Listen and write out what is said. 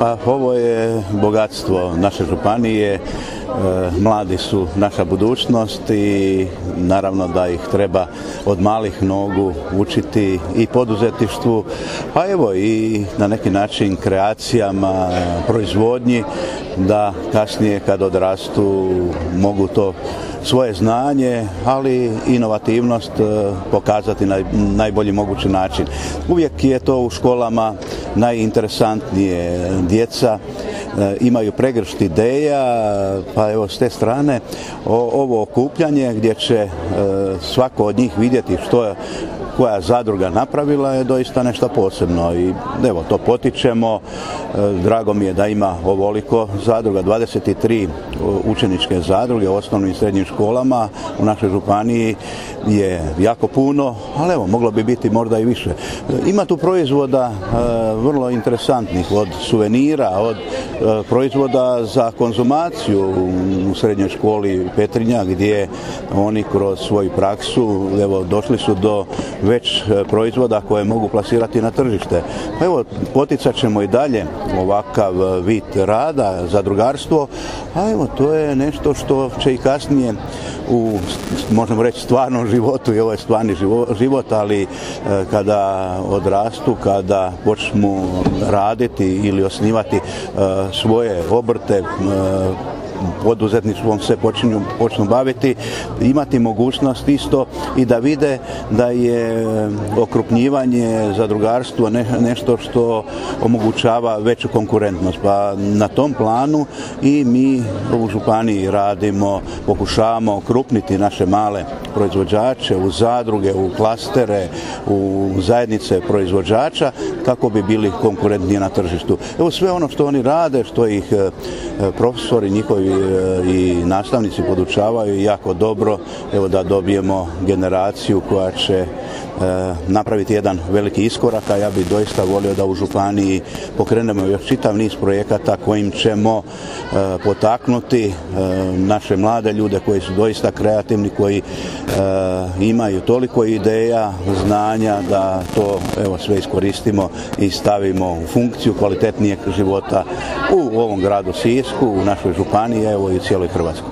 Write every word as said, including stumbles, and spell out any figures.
Pa ovo je bogatstvo naše županije, e, mladi su naša budućnost i naravno da ih treba od malih nogu učiti i poduzetništvu, pa evo i na neki način kreacijama, proizvodnji, da kasnije kad odrastu mogu to svoje znanje, ali inovativnost pokazati na najbolji mogući način. Uvijek je to u školama najinteresantnije. Djeca imaju pregršt ideja, pa evo s te strane ovo okupljanje gdje će svako od njih vidjeti što je koja zadruga napravila je doista nešto posebno i evo to potičemo. Drago mi je da ima ovoliko zadruga, dvadeset tri učeničke zadruge u osnovnim i srednjim školama u našoj županiji je jako puno, ali evo moglo bi biti možda i više. Ima tu proizvoda vrlo interesantnih, od suvenira, od proizvoda za konzumaciju u srednjoj školi Petrinja, gdje oni kroz svoju praksu evo došli su do već proizvoda koje mogu plasirati na tržište. Pa evo, poticat ćemo i dalje ovakav vid rada, zadrugarstvo, a evo, to je nešto što će i kasnije u, možemo reći, stvarnom životu, i ovo je stvarni život, ali kada odrastu, kada počnu raditi ili osnivati svoje obrte, poduzetništvom se počinju, počnu baviti, imati mogućnost isto i da vide da je okrupnjivanje, zadrugarstvo ne, nešto što omogućava veću konkurentnost. Pa na tom planu i mi u županiji radimo, pokušavamo okrupniti naše male proizvođače u zadruge, u klastere, u zajednice proizvođača kako bi bili konkurentniji na tržištu. Evo sve ono što oni rade, što ih profesori njihovi i nastavnici podučavaju jako dobro, evo da dobijemo generaciju koja će e, napraviti jedan veliki iskorak, a ja bih doista volio da u županiji pokrenemo još čitav niz projekata kojim ćemo e, potaknuti e, naše mlade ljude koji su doista kreativni, koji e, imaju toliko ideja, znanja da to evo sve iskoristimo i stavimo u funkciju kvalitetnijeg života u ovom gradu Sisku, u našoj županiji, evo i cijeloj Hrvatskoj.